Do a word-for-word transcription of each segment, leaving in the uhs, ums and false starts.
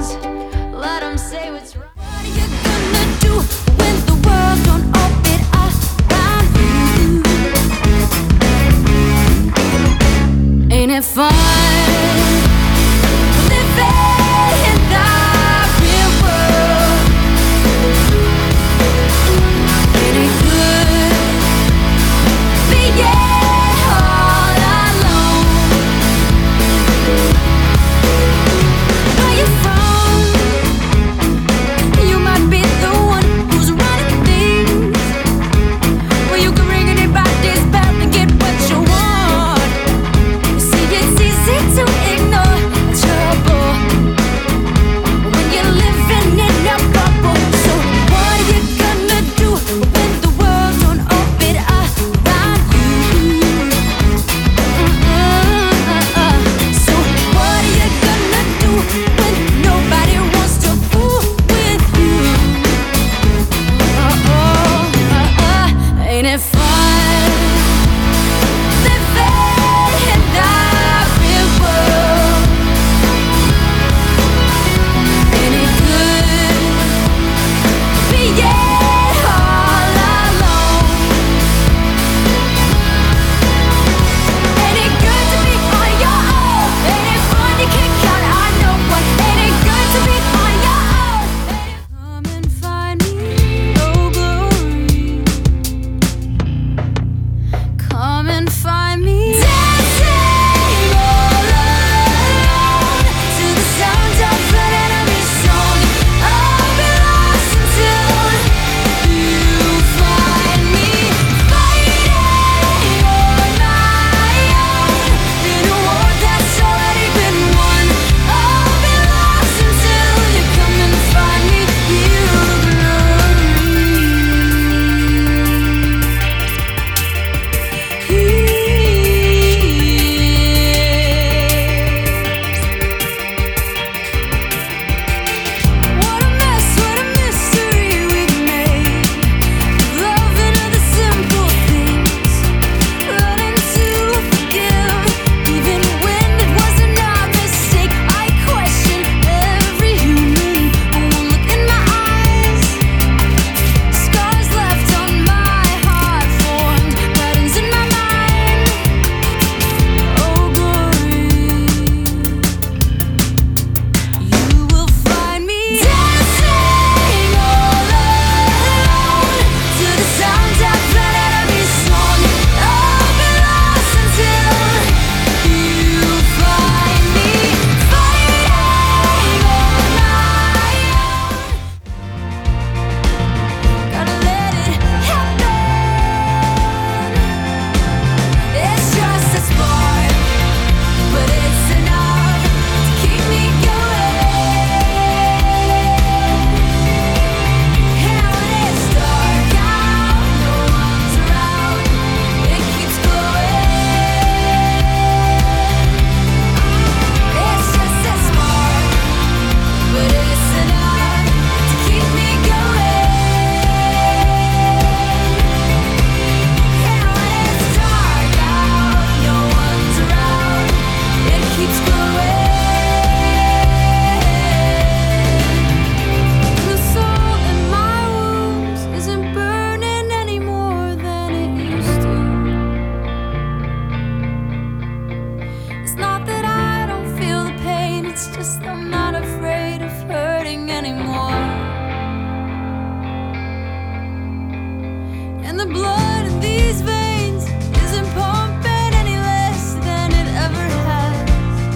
friends, let them say what's right. What are you gonna do when the world don't orbit around you? Ain't it fun living in the real world? Ain't it good being all alone? Where you from? You might be the one who's running things. Well, you can ring anybody's bell and get what you want. You see, it's easy to ignore trouble when you're living in a bubble. So what are you gonna do when the world don't orbit around you? Uh-uh-uh-uh. So what are you gonna do when nobody wants to fool with you? Uh-oh-uh-uh. Ain't it fun living in the real world? Ain't it good being all alone? Ain't it good to be on your own? Ain't it fun to kick out on no one? Ain't it good to be on your own? Come and find me, oh glory. Come and find me dancing all alone to the sound of an enemy song. I'll be lost until you find me fighting on my own in a war that's already been won. I'll be lost until you come and find me, you What a mess, what a mystery we've made. Loving are the simple things, learning to forgive, even when it wasn't our mistake. I question every human, one look in my eyes. Scars left on my heart formed patterns in my mind. Oh glory, you will find me dancing all alone to the sound of an enemy song. I'll be lost until you find me fighting on my own. Gotta let it happen. It's just a spark, but it's enough to keep me going. And when it's dark out, no one's around, it keeps glowing. It's just a spark, but it's enough to keep me going. And when it's dark out, no one's around, it keeps glowing. The soul in my wounds isn't burning any more than it used to. It's not that I don't feel the pain, it's just I'm not afraid of hurting anymore. And the blood in these veins isn't pumping any less than it ever has.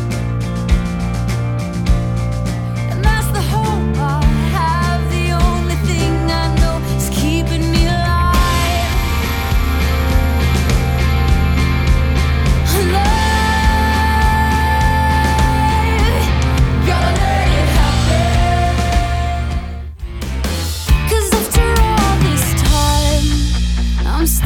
And that's the hope I have. The only thing I know is keeping me alive. Alive. Gotta let it happen. 'Cause after all this time, I'm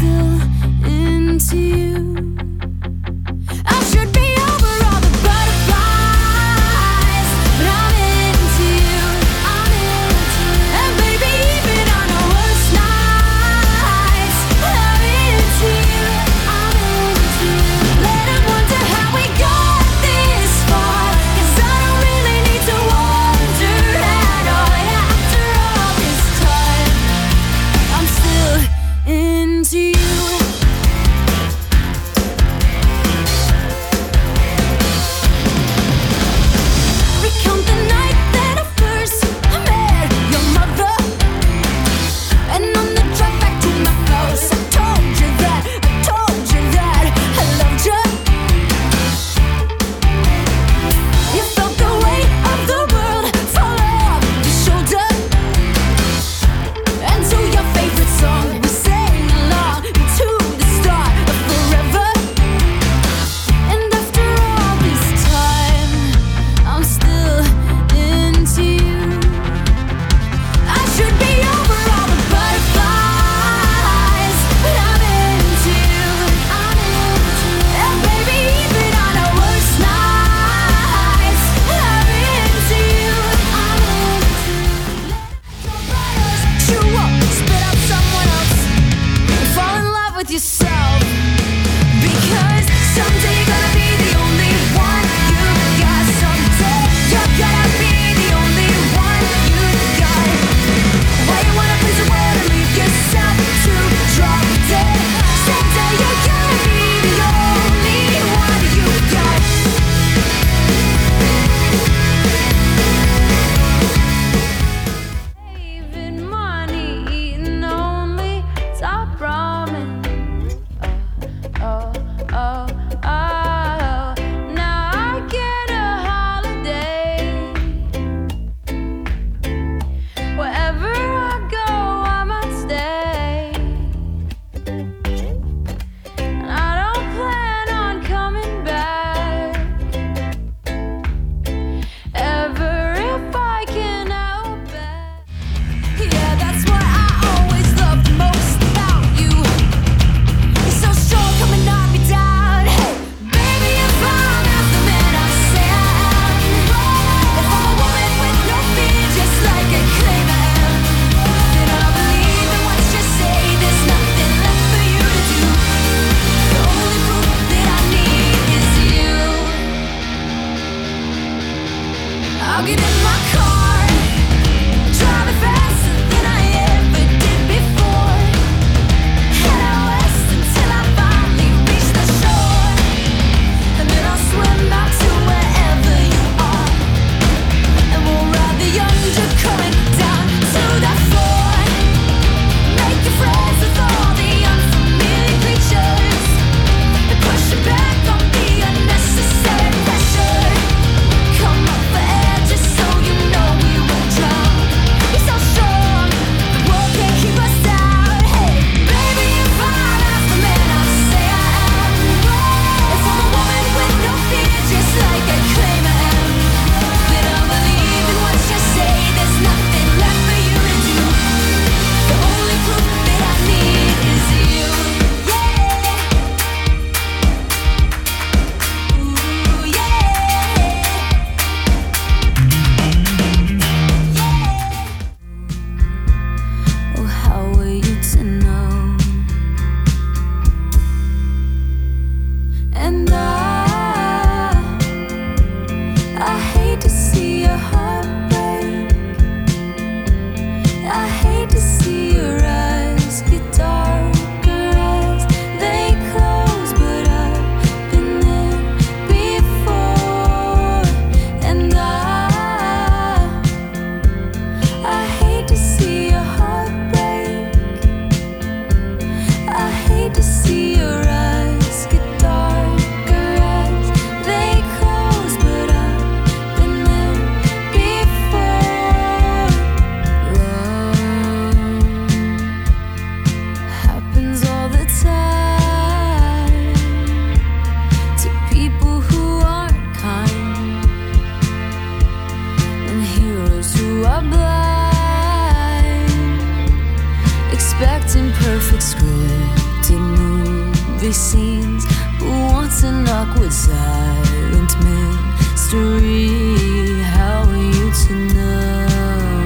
scripted movie scenes. Who wants an awkward silent mystery? How are you to know?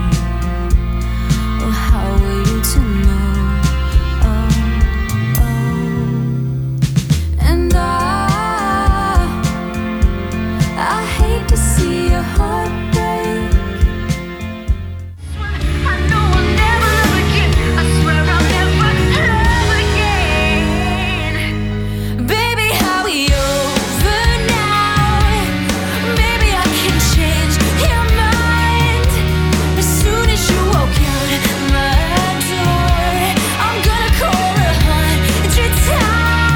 Oh, how are you to know? Oh, oh. And I, I hate to see your heart break. I know I'll never love again. I swear I'll never love again. Baby, how are you over now? Maybe I can change your mind. As soon as you walk out my door, I'm gonna call a hundred times.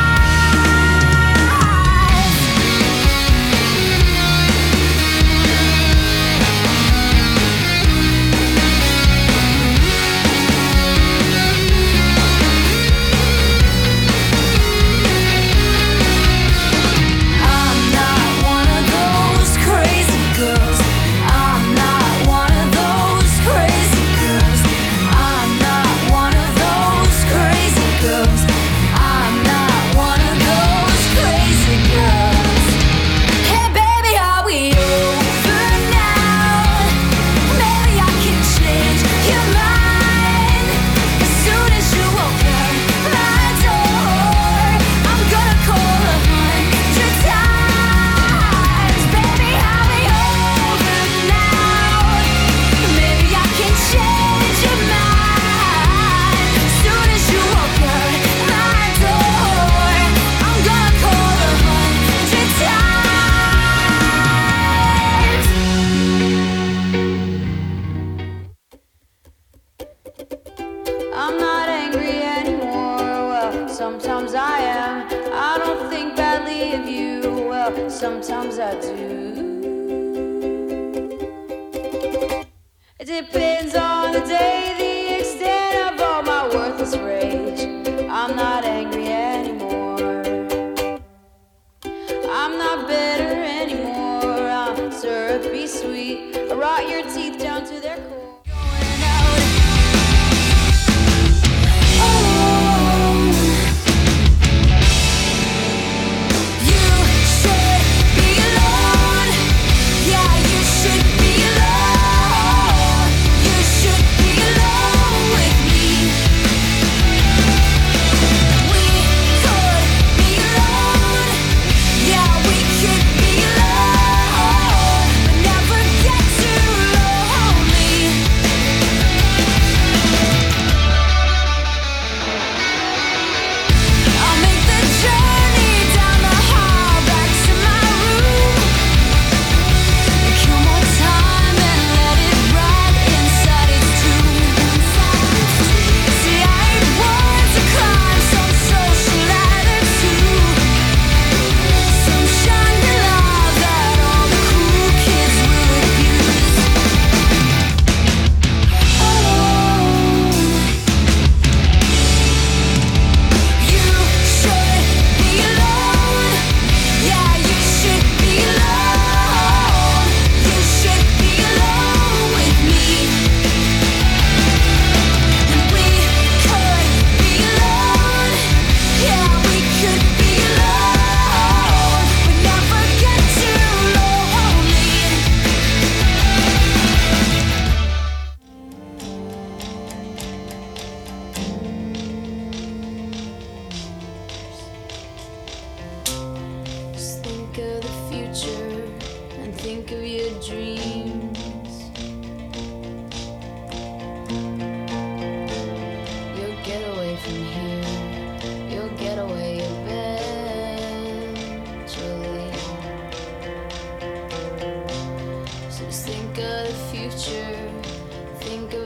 I'm not one of those crazy girls. I'm not one of those crazy girls. I'm not one of those crazy girls. I'm not one of those crazy girls. Hey baby, are we over now? Maybe I can change your mind. As soon as you walk out my door, I'm gonna call a hundred times. Baby, are we over now? Maybe I can change your mind. As soon as you walk out my door, I'm gonna call a hundred times. I'm not angry anymore. Well, sometimes I am. I don't think badly of you. Well, sometimes I do. It depends on the day, the extent of all my worthless rage. I'm not angry anymore. I'm not bitter anymore. I'm syrupy sweet. I rot your teeth down to their core. Going out. Oh, you should be alone. Yeah, you should be alone. You should be alone with me. We could be alone. Yeah, we could be alone, but never get too lonely. I'll make the journey down the hall back to my room. Kill more time and let it rot inside its tomb. See, I ain't one to climb some social ladder too. Some Shangri-La that all the cool kids will abuse. Oh, you should be alone. Yeah, you should be alone. You should be alone with me. And we could be alone. Yeah, we could be alone, but never get too lonely. Just think of the future and think of your dreams. You'll get away from here. You'll get away eventually. So just think of the future. Think of